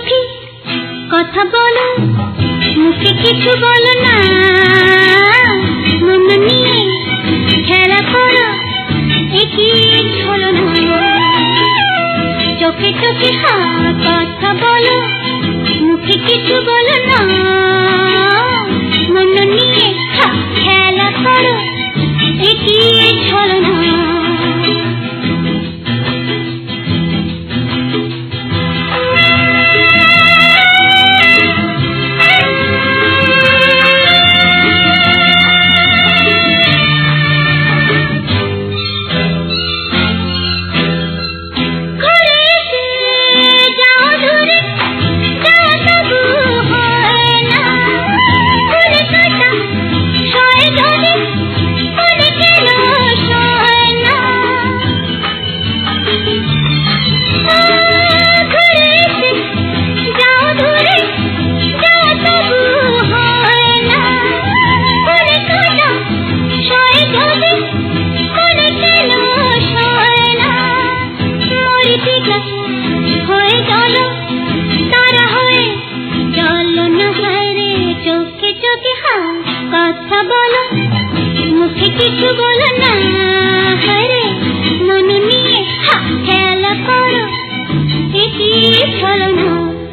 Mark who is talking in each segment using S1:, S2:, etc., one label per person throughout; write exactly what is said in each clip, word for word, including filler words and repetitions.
S1: মুখে কথা বলো, মুখে কিছু বলো না, মন নিয়ে খেলা করো, একই হলো না। চোখে চোখে হাত কথা বলো, মুখে কিছু বলো না, মন নিয়ে খেলা করো, একই হলো না। কথা বলো, মুখে কিছু বলো না, হরে মন নিয়ে খেলা করো, একই হলো না।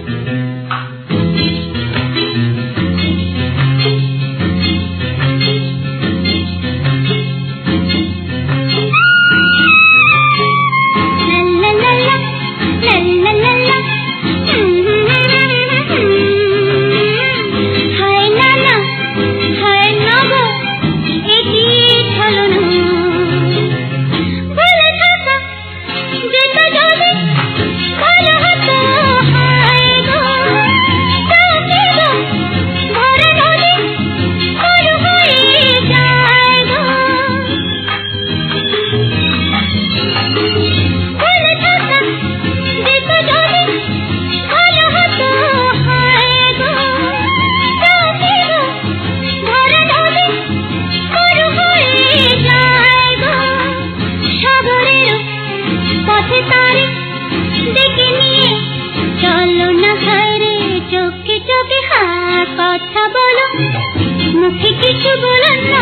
S1: কথা বলো, মুখে কিছু বলো না,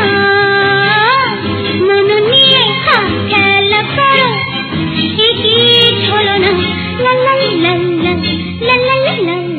S1: মন নিয়ে খেলা করো, একই হলো না। লা লা লা লা লা লা লা লা।